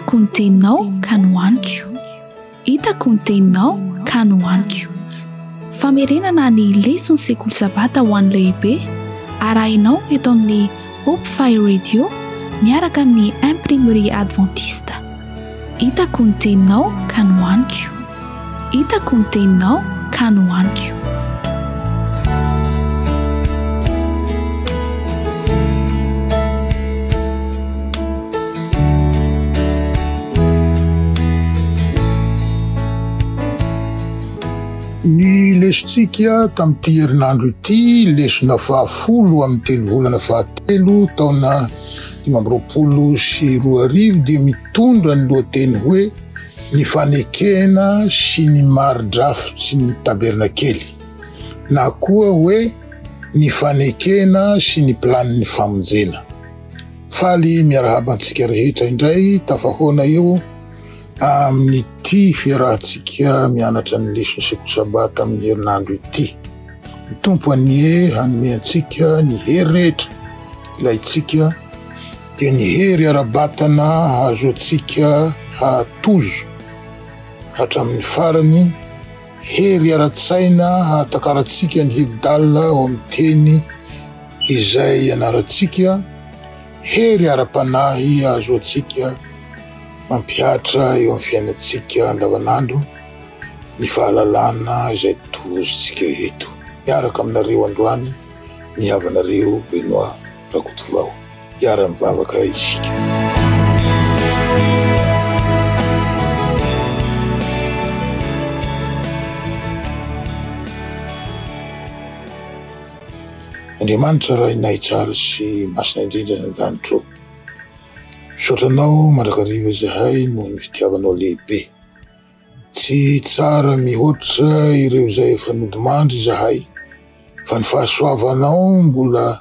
hitako ny teninao ka nohaniko, hitako ny teninao ka nohaniko. Famerenana ny lesona sekoly sabata ho an'ny lehibe arahinao eto amin'ny Hope Fire Radio miaraka amin'ny imprimerie adventiste. Hitako ny teninao ka nohaniko, hitako ny teninao ka nohaniko. Ny lesontsika tamin'ity herinandro ity, lesona 10 amin'ny 3 volana 13 taona 2022 dia mitondra ny lohateny hoe ny fanekena sy ny maridrafitsy ny tabernakely, na koa hoe ny fanekena sy ny planin'ny famonjena. Faly miarahabantsika rehetra indray tafahoana eo amin'ny ity fiarahantsika mianatra ny lesona sekoly sabata amin'ny herinandro ity. Ny tompo anie hanome antsika ny hery rehetra ilayntsika dia ny hery ara-batana azo antsika hatozo hatramin'ny farany, hery ara-tsaina hahatakarantsika ny hevi-dalina ao amin'ny teny izay anarantsika, hery ara-panahy azo antsika mampiatra eo amin'ny fiainantsika andavanandro, ny fahalalana izay tozontsika eto. Miaraka aminareo androany ny havanareo Benoît Rakotovao. Miara-mivavaka isika. Andriamanitra raha inay tsara sy masina indrindra an-danitro. Sotranao mandrakariva zahay no ny fitiavanao lehibe. Tsy tsara mihoatra ireo izay efa nodimandry zahay, fa ny fahasoavanao mbola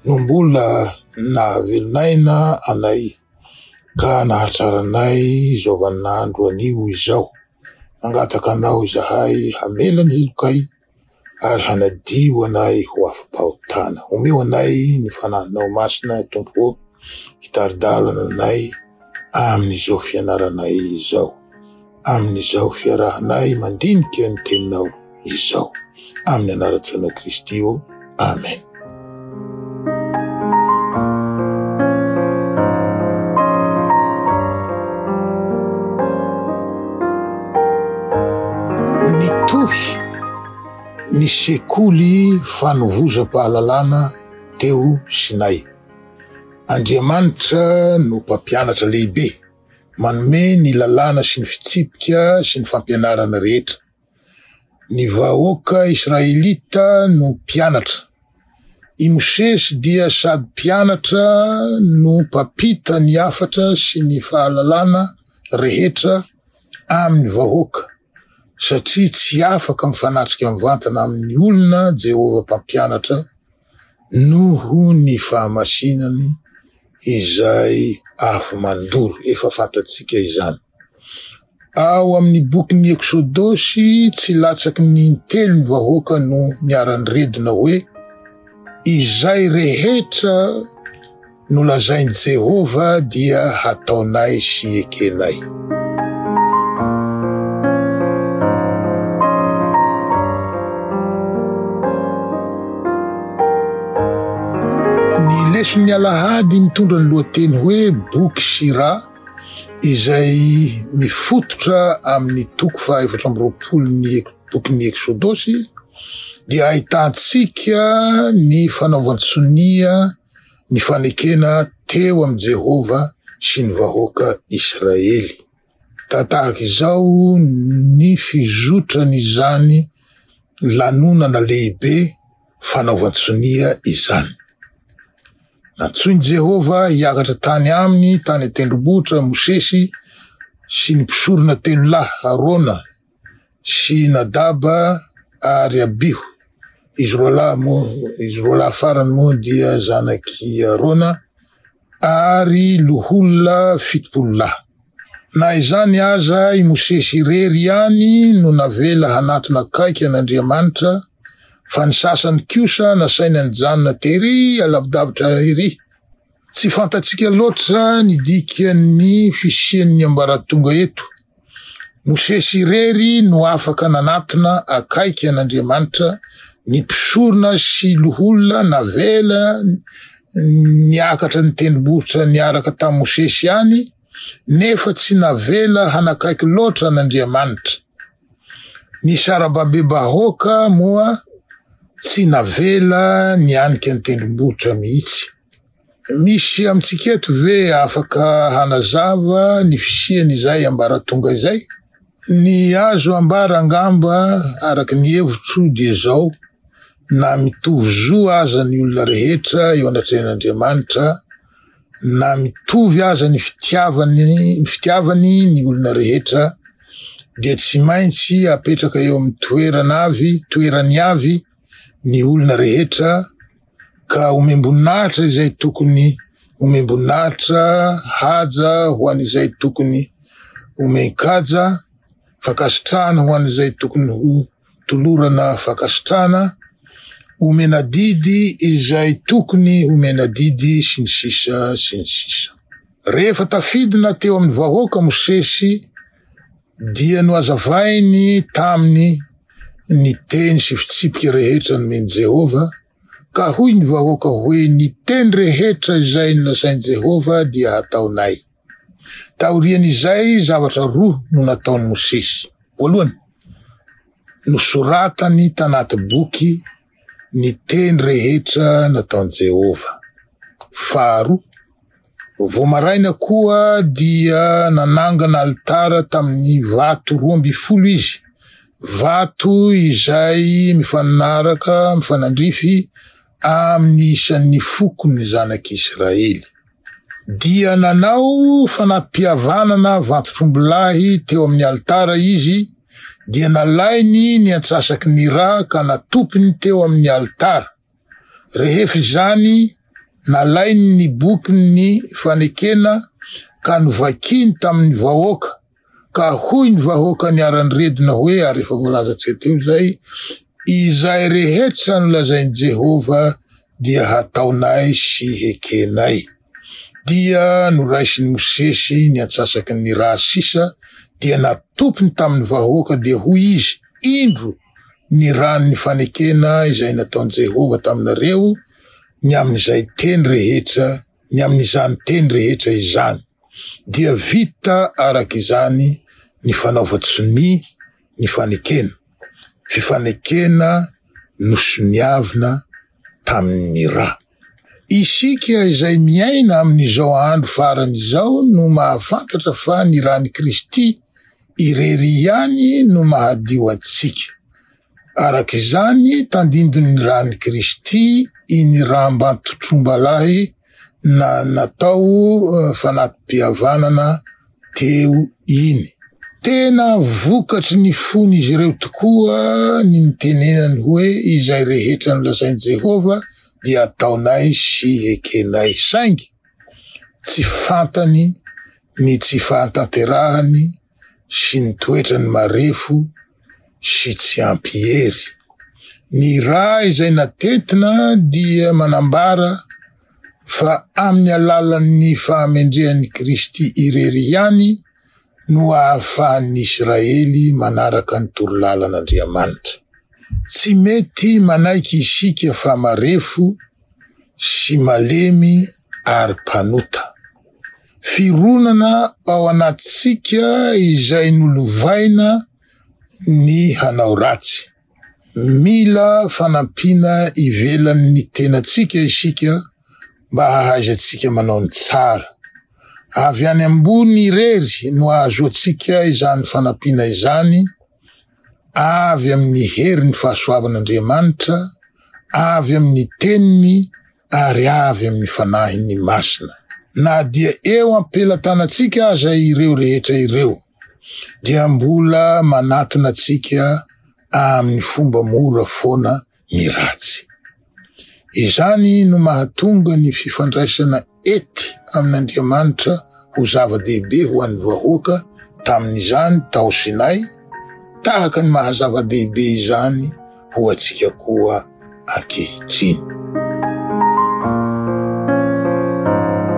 nahavelonaina anay ka nahatsaranay izao vaninandro anio izao. Mangataka anao zahay hamela ny helokay ary hanadio anay ho afa-pahotana. Omeo anay ny fanahinao masina Tompo, hitaridalana anay amin'izao fianaranay izao, amin'izao fiarahanay mandinika ny teninao izao, amin'ny anaran'i Kristy io. Amen. Nitohy ny sekoly fanovozam-pahalalana teo Sinay. Andriamanitra no mpampianatra lehibe, manome ny lalàna sy ny fitsipika sy ny fampianarana rehetra. Ny vahoaka Israelita no mpianatra. I Mosesy dia sady mpianatra no mpampita ny hafatra sy ny fahalalana rehetra amin'ny vahoaka, satria tsy afaka mifanatrika mivantana amin'ny olona Jehova mpampianatra noho ny fahamasinany izay afo mandoro. Efa fantatsika izany. Ao amin'ny bokin'ny Eksodosy tsy latsaky ny 3 vahoaka no miara-niredona hoe izay rehetra no lazainy Jehova dia hataonay sy ekenay. Leson'ny Alahady mitondra ny lohateny hoe boky Sira, izay mifototra amin'ny toko 420 ny bokin'ny Eksodosy, dia ahitantsika ny fanaovan-tsonia ny fanekena teo amin'ny Jehova sy ny vahoaka Israely. Tahaka izao ny fizotrany izany lanonana lehibe fanaovan-tsonia izany. Nantsoiny Jehova hiakatra tany aminy, tany tendrombohitra Mosesy sy ny mpisorona 3 lahy, Arona sy Nadaba ary Abihu. Izy roa lahy farany moa dia zanaky Arona ary loholona 70 lahy. Na izany aza i Mosesy irery ihany no navela hanatona akaiky an'Andriamanitra, fa ny sasany kosa nasainy anjanona tery alavidavitra ery. Tsy fantatsika loatra ny dikan'ny fisian'ny ambaratonga eto. Mosesy irery no afaka nanatona akaiky an'Andriamanitra ny mpisorona sy loholona navela niakatra ny tendrombohitra niaraka tamin'i Mosesy any, nefa tsy navela hanakaiky loatra an'Andriamanitra. Ny sarababe-bahoaka moa tsy navela nianika ny tendrombohitra mihitsy. Misy amintsika eto ve afaka hanazava ny fisian'izay ambaratonga izay? Ny azo ambara angamba araky ny hevitro dia zao: na mitovy zo aza ny olona rehetra eo anatrehan'Andriamanitra, na mitovy aza ny fitiavany ny olona rehetra, dia tsy maintsy apetraka eo amin'ny toerany avy ny olona rehetra, ka omemboninahitra izay tokony omemboninahitra, haja ho an'izay tokony omen-kaja, fakasitrahana ho an'izay tokony ho tolorana fakasitrahana, omena didy izay tokony omena didy, sy ny sisa sy ny sisa. Rehefa tafidina teo amin'ny vahoaka Mosesy, dia noazavainy taminy ny teny sy fitsipika rehetra nomeny Jehova, ka hoy ny vahoaka hoe ny teny rehetra izay nolazainy Jehova dia hataonay. Taorian'izay zavatra roa no nataony Mosesy. Voalohany, nosoratany tanaty boky ny teny rehetra nataony Jehova. Faharoa, vomaraina koa dia nanangana alitara tamin'ny vato 12 izy, vato izay mifanandrify amin'ny isan'ny fokony zanak'Israely. Dia nanao fanampihavanana vato-trombilahy teo amin'ny alitara izy, dia nalainy ny antsasaky ny ra ka natopiny teo amin'ny alitara. Rehefa izany, nalainy ny bokin'ny fanekena ka novakiny tamin'ny vahoaka, ka hoy ny vahoaka niara-niredina hoe, ary efa voalazatsika teo zay, izay rehetra nolazainy Jehova dia hataonay sy hekenay. Dia noraisiny Mosesy ny antsasaky ny raha sisa, dia natopiny tamin'ny vahoaka, dia hoy izy: indro ny ranony fanekena izay nataony Jehova taminareo ny amin'izay teny rehetra, ny amin'izany teny rehetra izany. Dia vita arak' izany ny fanaovatsony ny fanekena, fifanekena nosoniavina tamin'ny ra. Isika izay miaina amin'izao andro farany izao no mahafantatra fa ny rany Kristy irery ihany no mahadio atsika. Arak' izany tandindony ny rany Kristy iny rambantotrombalahy na natao fanapim-pihavanana teo iny. Tena vokatry ny fon'izy ireo tokoa ny nitenenany hoe izay rehetra nolazainy Jehova dia ataonay sy hekenay. Saingy tsy fantany ny tsy fahatanterahany sy ny toetrany marefo sy tsy ampiery. Ny raha izay natetina dia manambara fa amin'ny alalan'ny fahamendrehan'ny Kristy irery ihany no ahafahan'ny Israely manaraka ny torolalan'Andriamanitra. Tsy mety manaiky isika fa marefo sy malemy ary mpanota. Fironana ao anatsika izay nolovaina ny hanao ratsy. Mila fanampiana ivelan'ny tenatsika isika mba hahaizantsika manao ny tsara. Avy any ambony irery no azo atsika izany fanampiana izany, avy amin'ny heri ny fahasoavan'Andriamanitra, avy amin'ny teniny, ary avy amin'ny fanahiny masina. Na dia eo ampelatanantsika aza ireo rehetra ireo, dia mbola manatona atsika amin'ny fomba mora foana ny ratsy. Izany no mahatonga ny fifandraisana ety amin'Andriamanitra ho zava-dehibe ho an'ny vahoaka tamin'izany tao Sinay, tahaka ny mahazava-dehibe izany ho atsika koa ankehitriny.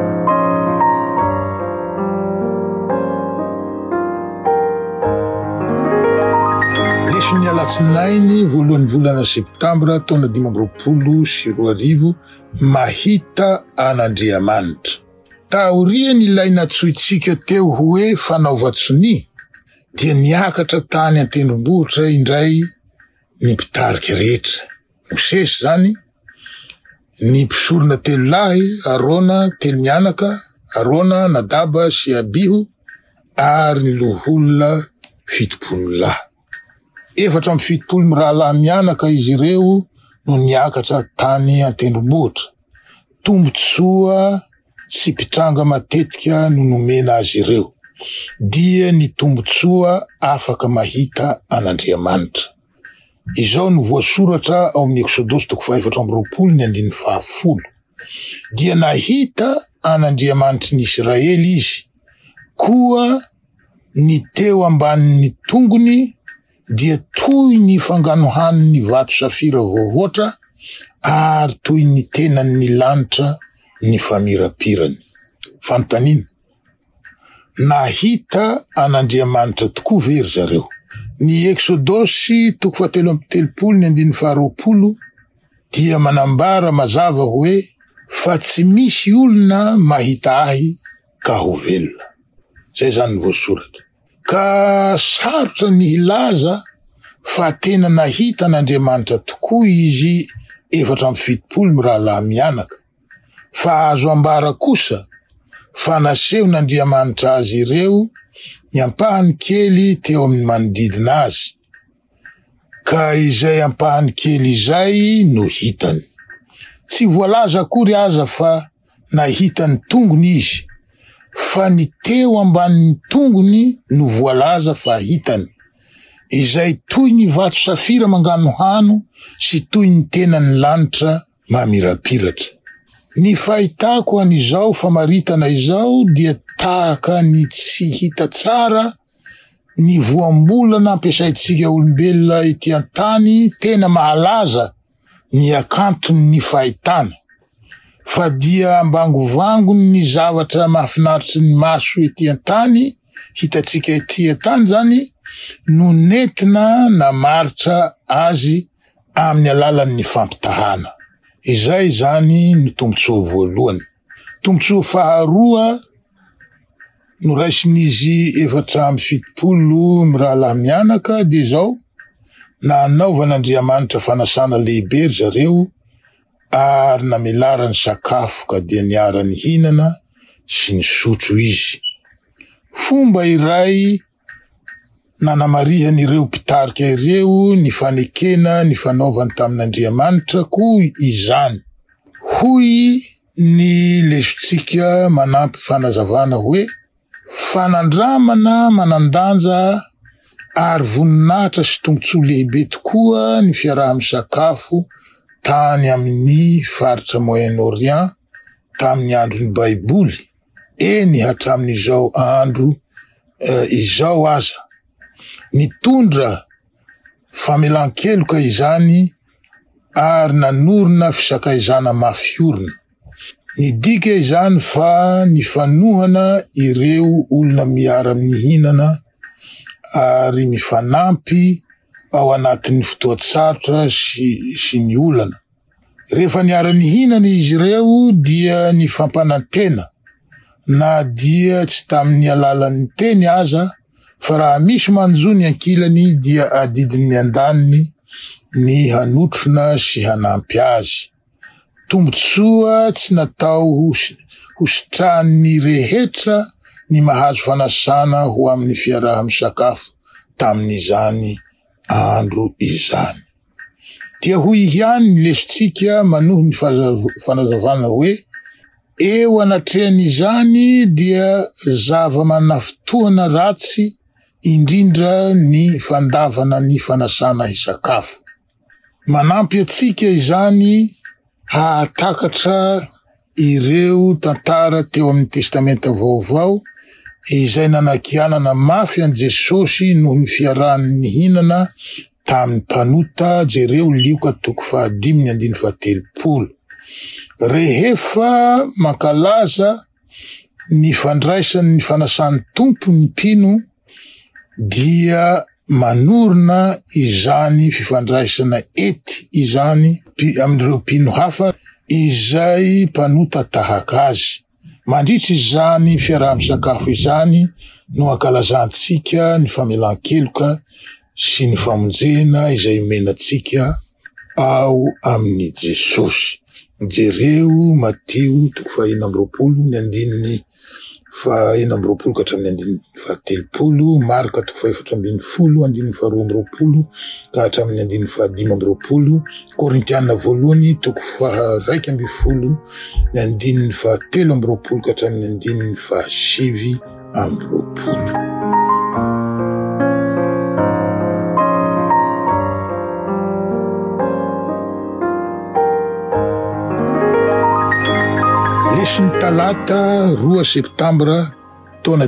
Alatsinainy voalohan'ny volana septambra taona 2024 mahita an'Andriamanitra. Taoriany ilaina antsoitsika teo hoe fanaovatsoni dia niakatra tany an-tendrombohitra indray ny mpitarika rehetra. Mosesy zany, ny mpisorona telo lahy, Arona, telo mianaka, Arona, Nadaba sy Abihu, ary ny loholona 70 lahy. 770 mirahalahy mianaka izy ireo no niakatra tany an-tendrombohitra. Tombotsoa tsy mpitranga matetika no nomena azy ireo. Dia ny tombotsoa afaka mahita an'Andriamanitra. Izao no voasoratra ao amin'ny Exodosy 4:20. Dia nahita an'Andriamanitra ny Israely izy, koa ny teo ambanin'ny tongony dia toy ny fanganohan'ny vato safira voavoatra ary toy ny tenan'ny lanitra ny famirapirany. Fanontaniana, nahita an'Andriamanitra tokoa very zareo. Ny Exodosy 4:20 dia manambara mazava hoe fa tsy misy olona mahita ahy ka ho velona. Zay zany ny voasoratra. Ka sarotra ny hilaza fa tena nahita an'Andriamanitra tokoa izy 770 mirahalahy mianaka. Fa azo ambara kosa fa nasehon'Andriamanitra azy ireo ny ampahany kely teo amin'ny manodidina azy. Ka izay ampahany kely izay no hitany. Tsy voalaza akory aza fa nahita ny tongony izy, fa ny teo ambanin'ny tongony no voalaza fa hitany, izay toy ny vato safira mangano hano sy toy ny tenan'ny lanitra mamirapiratra. Ny fahitako an'izao famaritana izao dia tahaka ny tsy hita tsara ny voambolana ampiasaitsika olombelona ety an-tany tena mahalaza ny akantony ny fahitana. Fa dia ambangovangon ny zavatra mahafinaritra ny maso ety an-tany, hitatsika ety an-tany zany, no nentina namaritra azy amin'ny alalan'ny fampitahana. Izay zany ny tombotsoa voalohany. Tombotsoa faharoa no raisin'izy 770 mirahalahy mianaka dia zao: nanaovan'Andriamanitra fanasana lehibe zareo ary namelarany sakafo ka dia niara-ny hinana sy ny sotro izy. Fomba iray nanamarihany ireo mpitarika ireo ny fanekena ny fanaovany tamin'Andriamanitra koa izany. Hoy ny lesontsika manampy fanazavana hoe fanandramana manandanja ary voninahitra sy tombotsoa lehibe tokoa ny fiaraha-misakafo tany amin'ny faritra Moyen-Orient tamin'ny andron'ny Baiboly. Eny hatramin'izao andro izao aza. Nitondra famelan-keloka izany ary nanorina fisakaizana mafy orina. Nidika izany fa ny fanohana ireo olona miara-mihinana ary mifanampy ao anatin'ny fotoatsarotra sy ny olana. Rehefa niara-nihinana izy ireo dia ny fampanantena, na dia tsy tamin'ny alalan'ny teny aza, fa raha misy manjo ny ankilany dia adidin'ny andaniny ny hanotrona sy hanampy azy. Tombotsoa tsy natao hositrahan'ny rehetra ny mahazo fanasana ho amin'ny fiaraha-misakafo tamin'izany andro izany. Dia hoy ihany ny lesontsika manohy ny fanazavana hoe eo anatrehan'izany dia zava-manafotoana ratsy indrindra ny fandavana ny fanasana hisakafo. Manampy atsika izany hahatakatra ireo tantara teo amin'ny testamenta vaovao izay nanakianana mafy an Jesosy noho ny fiarahan'ny hinana tamin'ny mpanota jereo Lioka 5:30. Rehefa mankalaza ny fandraisan'ny fanasan'ny tompo ny mpino dia manorona izany fifandraisana ety izany amindreo mpino hafa izay mpanota tahaka azy. Mandritra izany fiaraha-misakafo izany no ankalazantsika ny famelan-keloka sy ny famonjena izay menatsika ao amin'ny Jesosy. Jereo Matio 5:20 ka hatramin'ny 10:30, Marka 4:10 ka hatramin'ny 5:15, Korintiana 2 2:2 ka hatramin'ny 7:20. Lesony talata 2 septambra taona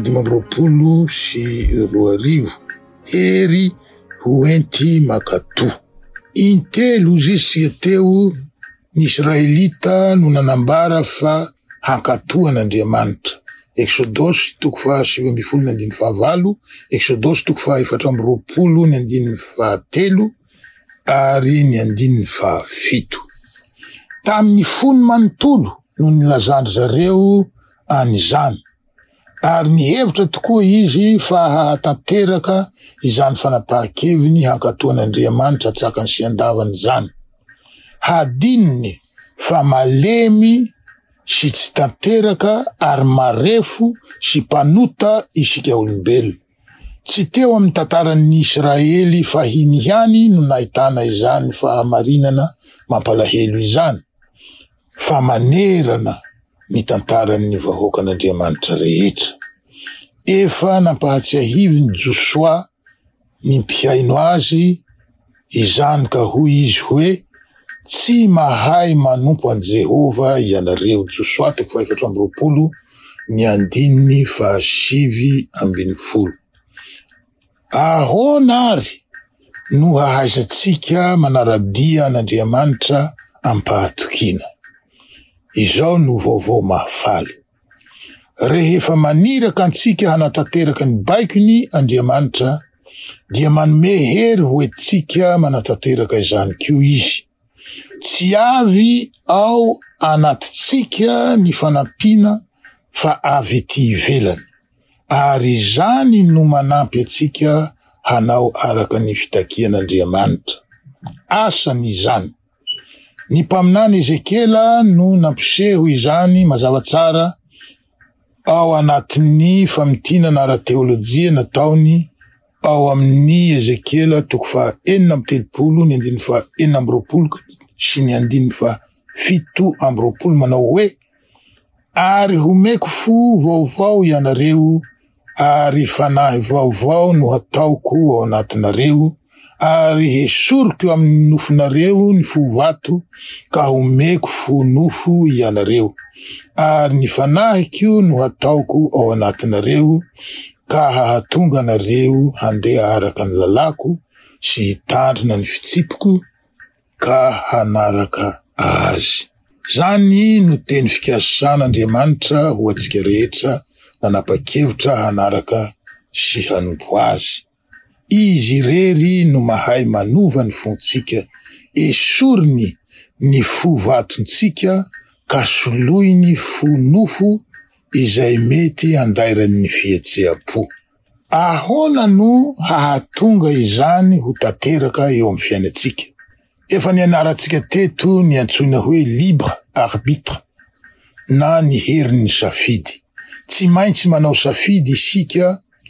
2022, hery hoenty makatò. Intelo zisika teo ny Israelita no nanambara fa hankatoan'Andriamanitra. Exodosy 7:17, Exodosy 4:20 ary ny 17. Tamin'ny fony manontolo no nilazandry zareo an'izany, ary nihevitra tokoa izy fa hahatanteraka izany fanapahan-keviny hankatoan'Andriamanitra tsakany sy andavany zany. Hadininy fa malemy sy tsy tanteraka ary marefo sy mpanota isika olombelo. Tsy teo amin'ny tantaran'ny Israely fahiny ihany no nahitana izany fahamarinana mampalahelo izany, fa manerana ny tantaran'ny vahoakan'Andriamanitra rehetra. Efa nampahatsiahivy ny Josoa ny mpihaino azy izany ka hoy izy hoe, tsy mahay manompo an Jehova ianareo. Josoa 4:7-7. Ahoana ary no hahaizatsika manaradia an'Andriamanitra ampahatokina? Izao no vaovao mahafaly. Rehefa maniraka antsika hanatanteraka ny baikony Andriamanitra, dia manome hery hoentsika manatanteraka izany kio izy. Tsy avy ao anatitsika ny fanampiana fa avy ety ivelany, ary izany no manampy atsika hanao araka ny fitakian'Andriamanitra. Asany izany. Ny mpaminany Ezekela no nampiseho izany mazava tsara ao anatin'ny famitinana ara-teolojia nataony ao amin'ny Ezekela 4:4 sy ny 7:7 manao hoe, ary homeko fo vaovao ianareo, ary fanahy vaovao no hataoko ao anatinareo, ary hesoriko amin'ny nofonareo ny fo vato ka homeko fo nofo ianareo, ary ny fanahiko no hataoko ao anatinareo ka hahatonga anareo handeha araka ny lalako sy hitandrina ny fitsipiko ka hanaraka azy. Zany no teny fikasan'Andriamanitra ho atsika rehetra nanapa-kevitra hanaraka sy hanompo azy. Izy rery no mahay manova ny fontsika, esoriny ny fo vatontsika ka soloiny fo nofo izay mety andairan'ny fihetseam-po. Ahoana no hahatonga izany ho tanteraka eo amin'ny fiainatsika? Efa ny anarantsika teto ny antsoina hoe libre arbitre, na ny herin'ny safidy. Tsy maintsy manao safidy isika,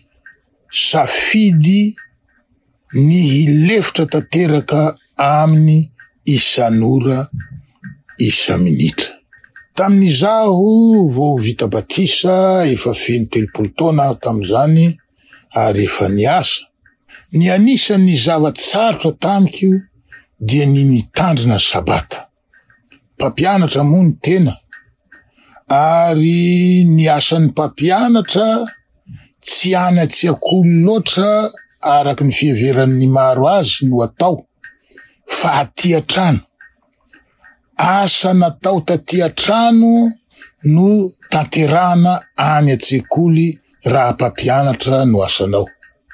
safidy ny hilefitra tanteraka aminy isan'ora isa minitra. Tamin'izaho vao vita batisa efa feno 30 taona tamin'izany ary efa niasa, ny anisan'ny zavatsarotra tamiko dia ny nitandrina sabata. Mpampianatra moa ny tena, ary ny asan'ny mpampianatra tsy anatsiak'olo loatra araka ny fiheveran'ny maro azy no atao, fa aty-trano. Asa natao taty-trano no tanterana any an-tsekoly raha mpampianatra no asanao.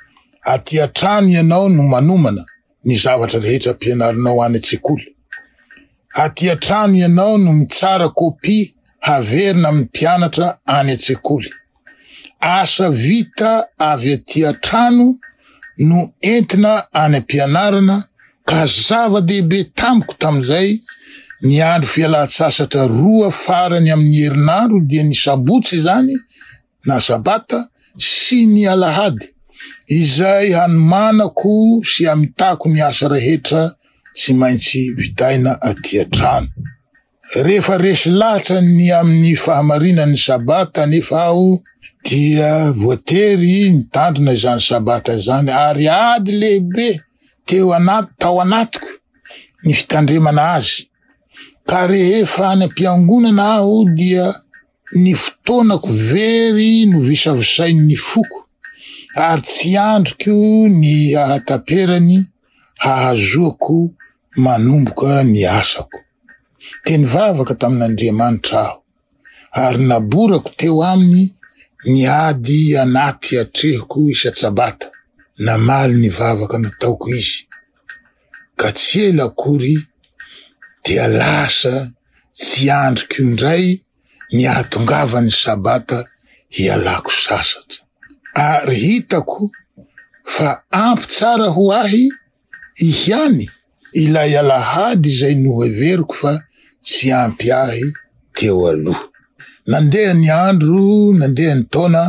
Aty antrano ianao no manomana ny zavatra rehetra ampianarinao any an-tsekoly. Aty antrano ianao no mitsara kopy haverina amin'ny mpianatra any an-tsekoly. Asa vita avy aty antrano no entina any ampianarana ka zava-dehibe tamiko tamizay ny andro fialan-tsasatra 2 farany amin'ny herinandro dia ny sabotsy zany na sabata sy ny alahady izay hanomanako sy amitako ny asa rehetra tsy maintsy vitaina aty antrano. Rehefa resy lahatra ny amin'ny fahamarinan'ny sabata nefa aho dia voatery nitandrina izany sabata zany ary ady lehibe tao anatiko ny fitandremana azy. Ka rehefa any am-piangonana aho dia ny fotoanako very no visavisainy ny foko ary tsy andriko ny hahataperany hahazoako manomboka ny asako. Teny vavaka tamin'Andriamanitra aho ary naborako teo aminy ny ady anaty atrehiko isa-tsabata. Namaly ny vavaka nataoko izy ka tsy ela akory dia lasa tsy andriko indray ny ahatongavany sabata hialako sasatra. Ary hitako fa ampy tsara ho ahy ihiany ilay alahady izay noheveriko fa tsy ampy ahy teo aloha. Nandeha ny andro, nandeha ny taona,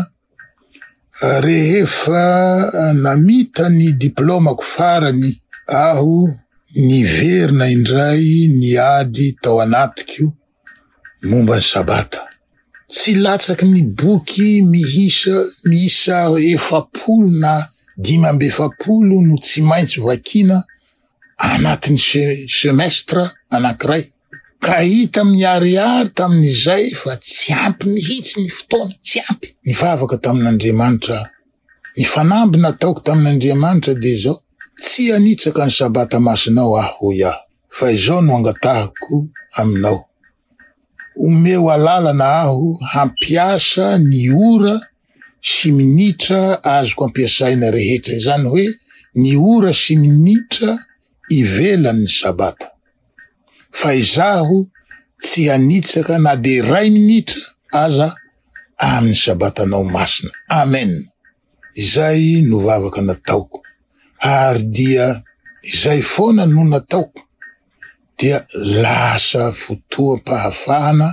rehefa namita ny diplomako farany aho niverina indray ny ady tao anatiko momba ny sabata. Tsy latsaky ny boky miisa 70 na 500 no tsy maintsy vakina anatin'ny semestra anankiray. Ka hita miariary tamin'izay fa tsy ampy mihitsy ny fotoana, tsy ampy. Ny vavaka tamin'Andriamanitra, ny fanamby nataoko tamin'Andriamanitra dia zao, tsy anitsaka ny sabata masinao aho iaho, fa izao no angatahako aminao. Omeo alalana aho hampiasa ny ora sy minitra azoko ampiasaina rehetra. Izany hoe ny ora sy minitra ivelan'ny sabata. Fa izaho tsy anitsaka na de 1 minitra aza amin'ny sabatanao masina. Amen. Izay no vavaka nataoko. Ary dia izay foana no nataoko. Dia lasa fotoam-pahafahana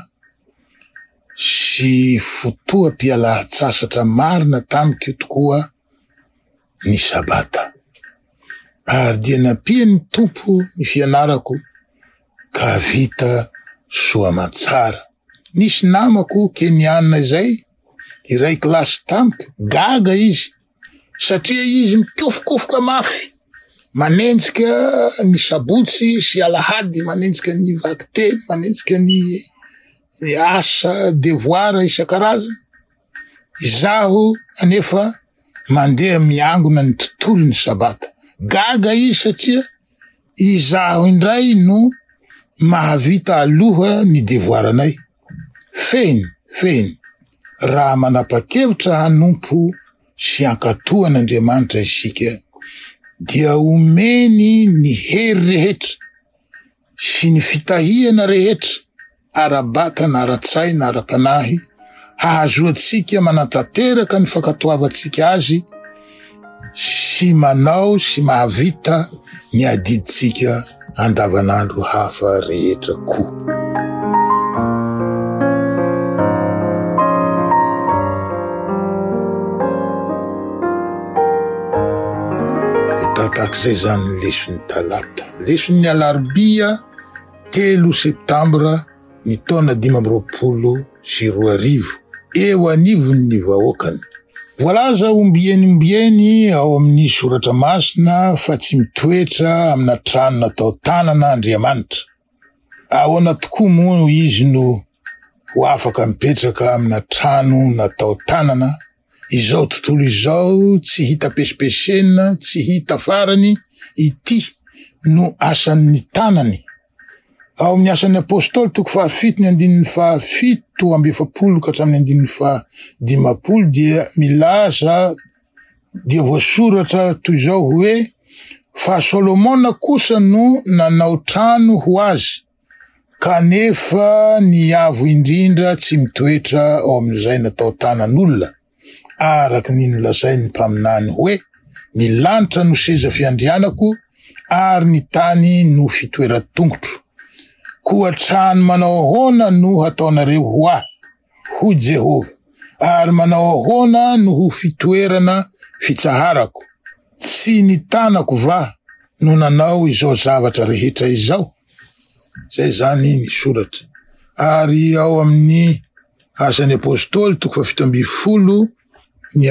sy fotoam-pialan-tsasatra marina tamiko tokoa ny sabata. Ary dia nampiany tompo ny fianarako ka vita soa matsara. Nisy namako Keniana izay, iray klasy tamiko, gaga izy, satria izy mikofokofoka mafy. Manenjika ny sabotsy sy alahady, manenjika ny vakiteny, manenjika ny asa devoir isan-karazany. Izaho anefa mandeha miangona ny tontolo ny sabata. Gaga izy satria izaho indray no mahavita aloha ny devoiranay. Feny. Raha manapa-kevitra hanompo sy ankatohan'Andriamanitra isika, dia omeny ny hery rehetra sy ny fitahiana rehetra ara-bata na ara-tsay na ara-panahy hahazoatsika manatateraka ny fankatoavantsika azy sy manao sy mahavita ny adiditsika andavanandro hafa rehetra koa. Takzay zany leson'ny talata. Leson'ny alarobia 3 septambra ny taona 2022 eo anivon'ny vahoakany. Voalaza ombieny ao amin'ny soratra masina fa tsy mitoetra amina trano natao tanana Andriamanitra. Ahoana tokoa moa izy no ho afaka mipetraka amina trano natao tanana? Izao tontolo izao tsy hita pesipesena, tsy hita farany, ity no asan'ny tanany. Ao amin'ny asan'ny apôstôly 7:7 ka hatramin'ny 15 dia milaza dia voasoratra toy izao hoe fa Solomona kosa no nanao trano ho azy, kanefa niavo indrindra tsy mitoetra ao amin'izay natao tanan'olona, araky ny nolazainy mpaminany hoe ny lanitra no seza fiandrianako ary ny tany no fitoeran-tongotro. Koa trano manao ahoana no hataonareo ho ahy, ho Jehova, ary manao ahoana no ho fitoerana fitsaharako. Tsy nitanako va no nanao izao zavatra rehetra izao. Zay zany ny soratra. Ary ao amin'ny Asan'ny Apôstôly 7:20 ny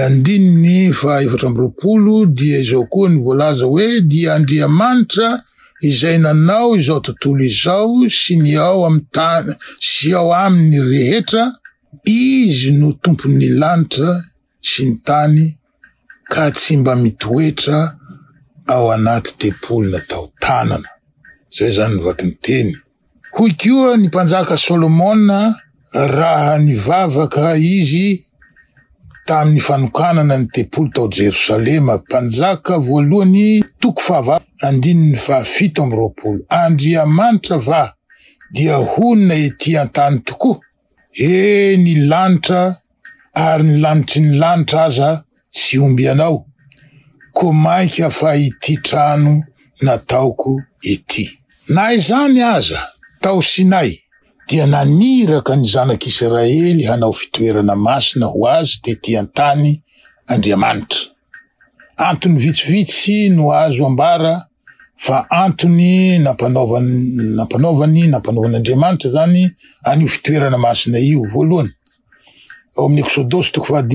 2:4 dia izao koa ny voalaza hoe dia Andriamanitra izay nanao izao tontolo izao sy ny ao amin'ny tany sy ao amin'ny rehetra, izy no tompon'ny lanitra sy ny tany ka tsy mba mitoetra ao anaty tempolo natao tanana. Zay zany vaky ny teny. Hoy koa ny mpanjaka Solomona raha nivavaka izy tamin'ny fanokanana ny tempolo tao Jerosalema, mpanjaka voalohany toko fahavalo 1:7. Andriamanitra va dia honina ety an-tany tokoa, ny lanitra ary ny lanitry ny lanitra aza tsy omby anao, ko mainka fa ity trano nataoko ity. Na izany aza tao Sinay dia naniraka ny zanak'Israely hanao fitoerana masina ho azy tety an-tany Andriamanitra. Antony vitsivitsy no azo ambara fa antony nampanaovan'Andriamanitra zany anio fitoerana masina io voalohany. Ao amin'ny Exodosy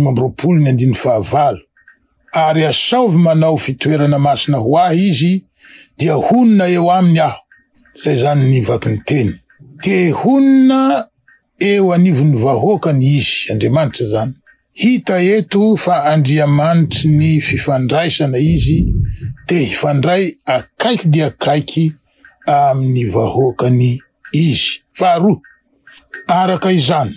15:5, ary asaovy manao fitoerana masina ho ahy izy dia honina eo aminy aho. Zay zany ny vaky ny teny. Te honina eo anivon'ny vahoakany izy, Andriamanitra zany. Hita eto fa Andriamanitra ny fifandraisana izy, te hifandray akaiky dia akaiky amin'ny vahoakany izy. Faharoa, araka izany,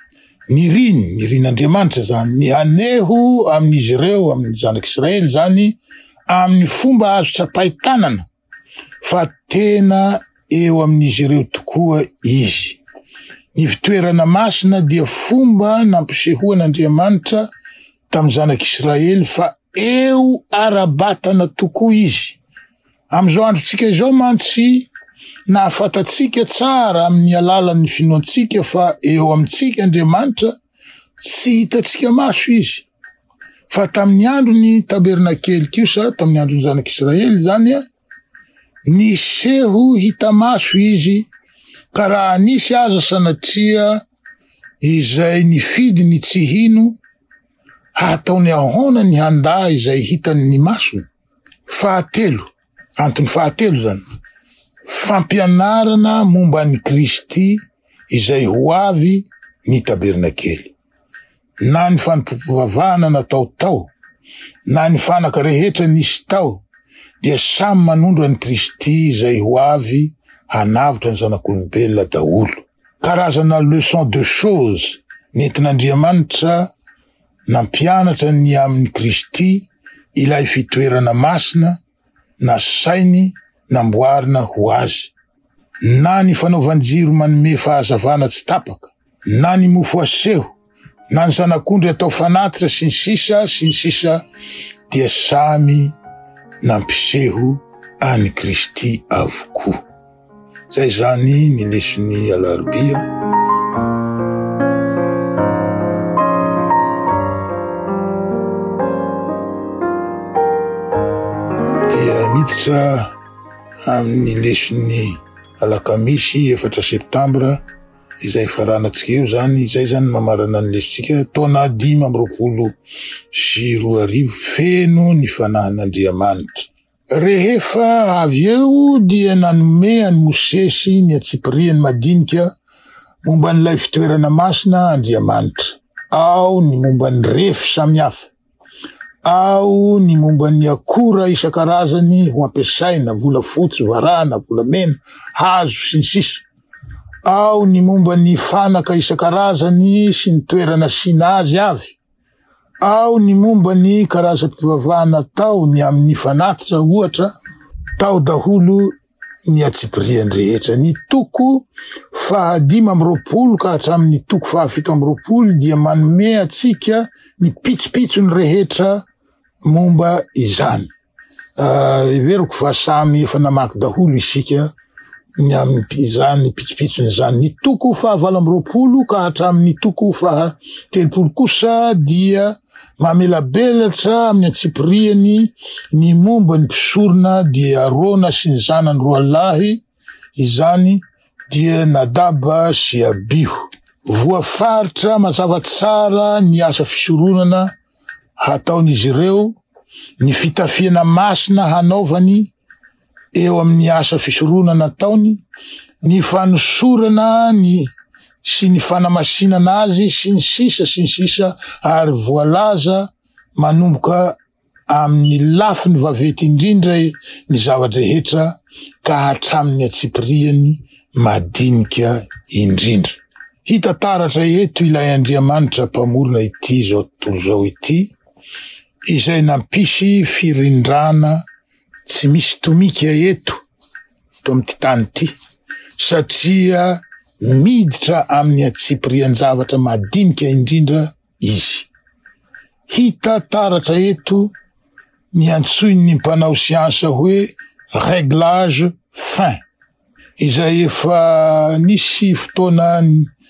nirin'Andriamanitra zany, ny haneho amin'izy ireo, amin'ny zanak'Israely zany, amin'ny fomba azo tsapay-tanana, fa tena eo amin'izy ireo tokoa izy. Ny fitoerana masina dia fomba nampisehoan'Andriamanitra tamin'ny zanak'Israely fa eo ara-batana tokoa izy. Am'izao androtsika izao mantsy nahafatatsika tsara amin'ny alalan'ny finoantsika fa eo amintsika Andriamanitra tsy hitatsika maso izy. Fa tamin'ny andron'ny tabernakely kosa, tamin'ny andron'ny zanak'Israely zany, niseho hita maso izy, ka raha nisy aza sanatria izay nifidy ny tsy hino, hataony ahoana ny handa izay hitany ny masony. Fahatelo, antony fahatelo zany, fampianarana momba ny Kristy izay ho avy ny tabernakely. Na ny fanompovavahana natao tao, na ny fanaka rehetra nisy tao, dia samy manondro an'i Kristy izay ho avy hanavitra ny zanak'olombelona daholo. Karazana leçon de choses nentin'Andriamanitra nampianatra ny amin'ny Kristy ilay fitoerana masina na sainy namboarina ho azy. Na ny fanaovan-jiro manome fahazavana tsy tapaka, na ny mofo aseho, na ny zanak'ondry atao fanatitra sy ny sisa, dia samy nampiseho any Kristy avokoa. Zay zany ny lesony alarobia. Dia miditra amin'ny lesony alakamisy 4 septambra izay faranatsika eo zany. Izay zany mamarana ny lesontsika taona 522 feno ny fanahan'Andriamanitra. Rehefa avy eo dia nanome any Mosesy ny atsipiriany madinika momba n'ilay fitoerana masina Andriamanitra, ao ny momba ny refy samihafa, ao ny momba ny akora isan-karazany ho ampiasaina, volafotsy, varahana, volamena, hazo sy ny sisa, ao ny momba ny fanaka isan-karazany sy ny toerana sina azy avy, ao ny momba ny karazam-pivavahana tao ny amin'ny fanatitra ohatra tao daholo ny atsipiriany rehetra. Ny toko 520 ka hatramin'ny toko 720 dia manome atsika ny pitsopitsony rehetra momba izany. Iveriko fa samy efa namaky daholo isika ny izany pitsopitsony izany. Ny toko 920 ka hatramin'ny toko 130 kosa dia mamelabelatra amin'ny atsipiriany ny momba ny mpisorona dia Arona sy ny zanany roa lahy, izany dia Nadaba sy Abihu. Voafaritra mazava tsara ny asa fisoronana hataon'izy ireo, ny fitafiana masina hanaovany eo amin'ny asa fisoronana ataony, ny fanosorana sy ny fanamasinana azy sy ny sisa ary voalaza manomboka amin'ny lafiny vavety indrindra ny zavatra rehetra ka hatramin'ny atsipiriany madinika indrindra. Hita taratra eto ilay Andriamanitra mpamorona ity zao tontolo zao ity, izay nampisy firindrana tsy misy tomika eto amin'ny tany ity, satria miditra amin'ny atsipirian-javatra madinika indrindra izy. Hita taratra eto ny antsoin'ny mpanao siansa hoe réglage fin, izay efa nisy fotoana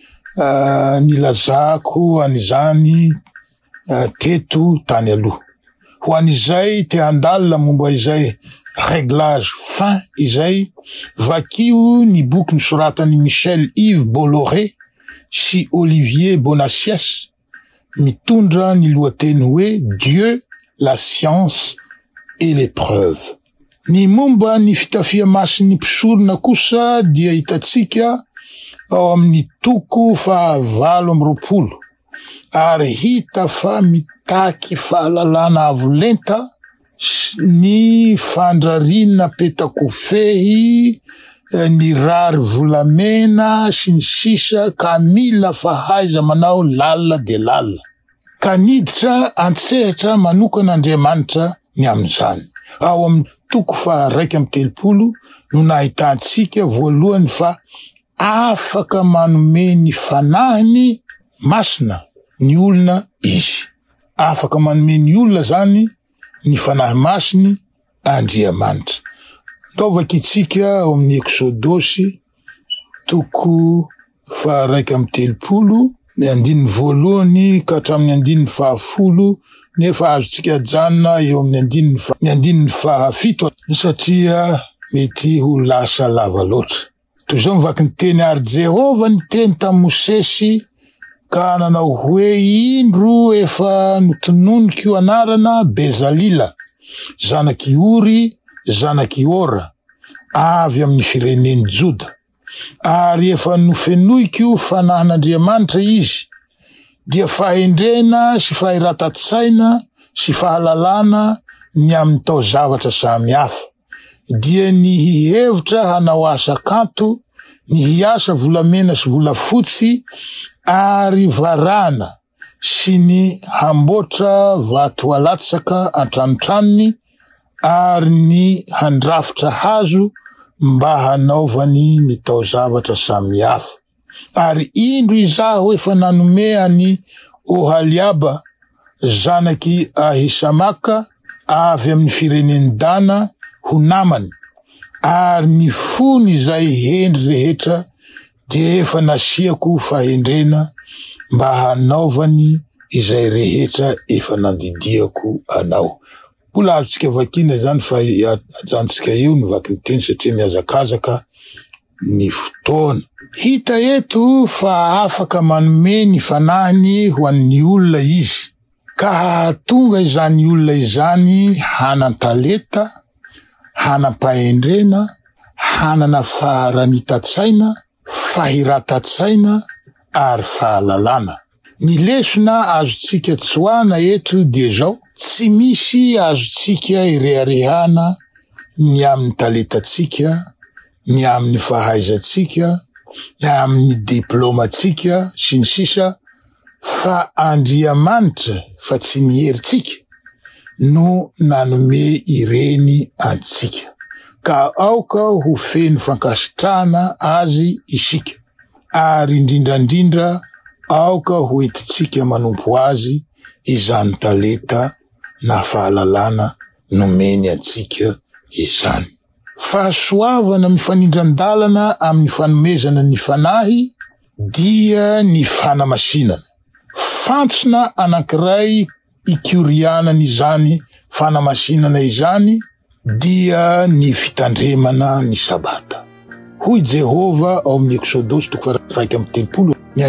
nilazako an'izany teto tany aloha. Ho an'izay te handalina momba izay réglage fin izay, vakio ny boky nosoratany Michel Yves Bolloré sy Olivier Bonacieux mitondra ny lohateny hoe Dieu, la science et l'épreuve. Ny momba ny fitafia masin'ny mpisorona kosa dia hitatsika ao amin'ny toko 920 ary hita fa mitaky fahalalana avolenta ny fandrarina petakofehy, ny rary volamena sy ny sisa ka mila fahaiza manao lalina de lalina. Ka niditra antsehatra manokan'Andriamanitra ny amin'izany. Ao amin'ny toko 130 no nahitantsika voalohany fa afaka manome ny fanahiny masina ny olona izy. Afaka manome ny olona zany ny fanahy masiny Andriamanitra. Taovakitsika ao amin'ny Exodosy toko 130 ny andininy voalohany ka hatramin'ny andininy 10, nefa azotsika janona eo amin'ny andininy 7 satria mety ho lasa lava loatra. Toy izao mivaky ny teny ary Jehova ny teny tamin'i Mosesy ka nanao hoe indro efa notononiko anarana Bezalila, zanaky Uri, zanaky Ora, avy amin'ny fireneny Joda, ary efa nofenoiko fanahin'Andriamanitra izy, dia fahendrena sy fahiratatsaina sy fahalalana ny amin'ny tao zavatra samy hafa, dia ny hihevitra hanao asa kanto, ny hiasa volamena sy volafotsy, ary varana sy ny hamboatra vato alatsaka antranotranony, ary ny handrafitra hazo mba hanaovany ny tao zavatra samy hafa. Ary indro izaho efa nanome any Ohaliaba zanaky Ahisamaka avy amin'ny fireneny Dana ho namany, ary ny fony izay hendry rehetra dia efa nasiako fahendrena mba hanaovany izay rehetra efa nandidiako anao. Mbola azotsika vakina zany fa ajantsika eo ny vaky ny teny satria miazakazaka ny fotoana. Hita eto fa afaka manome ny fanahiny ho an'ny olona izy, ka hahatonga izany olona izany hanan-taleta, hanam-pahendrena, hanana faharanitatsaina, fahiratatsaina ary fahalalana. Ny lesona azotsika tsoana eto dia zao: tsy misy azotsika ireharehana ny amin'ny taletatsika, ny amin'ny fahaizatsika, ny amin'ny diplomatsika sy ny sisa, fa Andriamanitra fa tsy ny herintsika no nanome ireny antsika, ka aoka ho feno fankasitrahana azy isika, ary indrindrandrindra aoka ho entitsika manompo azy izany talenta na fahalalana nomeny antsika izany. Fahasoavana mifanindran-dalana amin'ny fanomezana ny fanahy dia ny fanamasinana. Fantsona anankiray ikorianana izany fanamasinana izany dia ny fitandremana ny sabata. Hoy Jehova ao amin'ny Exodosy 1:3, ny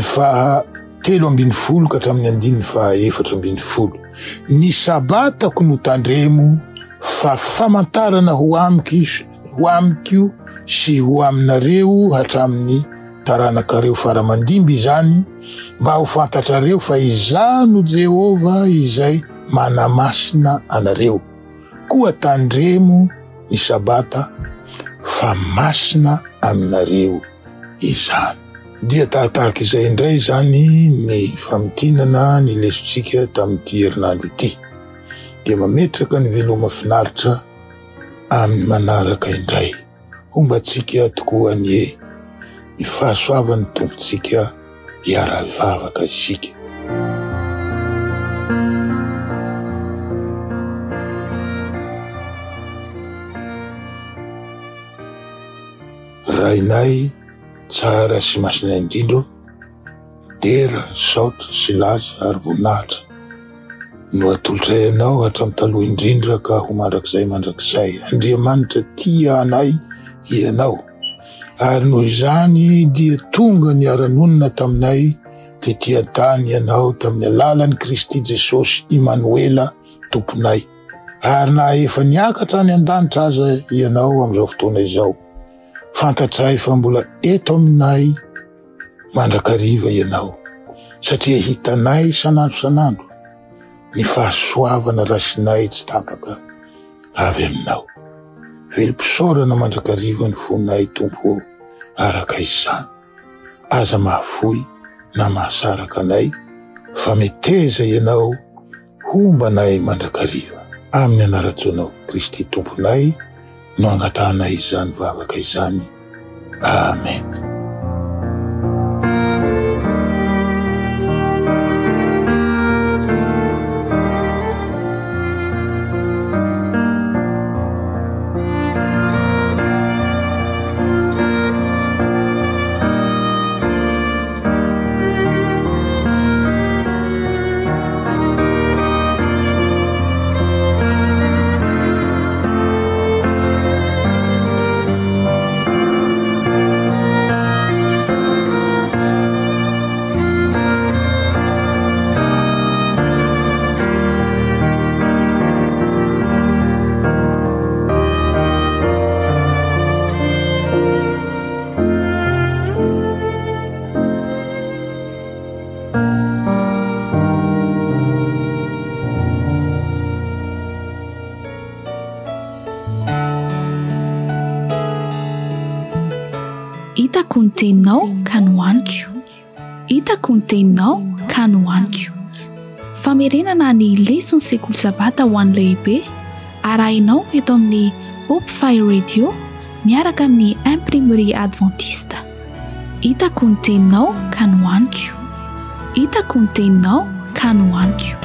13:10 ka hatramin'ny 14:40. Ny sabatako no tandremo fa famantarana ho amiko sy ho aminareo hatramin'ny taranakareo faramandimby izany, mba ho fantatrareo fa iza no Jehova izay manamasina anareo. Koa tandremo ny sabata fa masina aminareo izany. Dia tahaka izay indray zany ny famitinana ny lesontsika tamin'ity herinandro ity. Dia mametraka ny veloma finaritra amin'ny manaraka indray. Hombatsika tokoa ny fahasoavan'ny tompontsika hiara-vavaka isika. Rainay tsara sy masina indrindro, Dera, Saotra, Silaza ary Voninahitra no atolotray anao hatramin'ny taloha indrindra ka ho mandrakizay. Andriamanitra tia anay ianao, ary noho izany dia tonga ny aranonina taminay tety an-tany ianao tamin'ny alalan'i Kristy Jesosy Immanuela tomponay, ary na efa niakatra any an-danitra aza ianao amin'izao fotoana izao, fantatray fa mbola eto aminay mandrakariva ianao, satria hitanay sanandro ny fahasoavana rasinay tsy tapaka avy aminao. Velom-pisaorana mandrakariva ny fonay Tompo araka izany. Aza mahafoy na mahasaraka anay, fa meteza ianao hombanay mandrakariva. Amin'ny anarantsonao Kristy Tomponay no angatanay izany vavaka izany. Amen. Hitako ny teninao ka nohaniko. Hitako ny teninao ka nohaniko. Famerenana ny lesona sekoly sabata ho an'ny lehibe arahinao eto amin'ny Hope Fire Radio miaraka amin'ny Imprimerie Adventiste. Hitako ny teninao ka nohaniko. Hitako ny teninao ka nohaniko.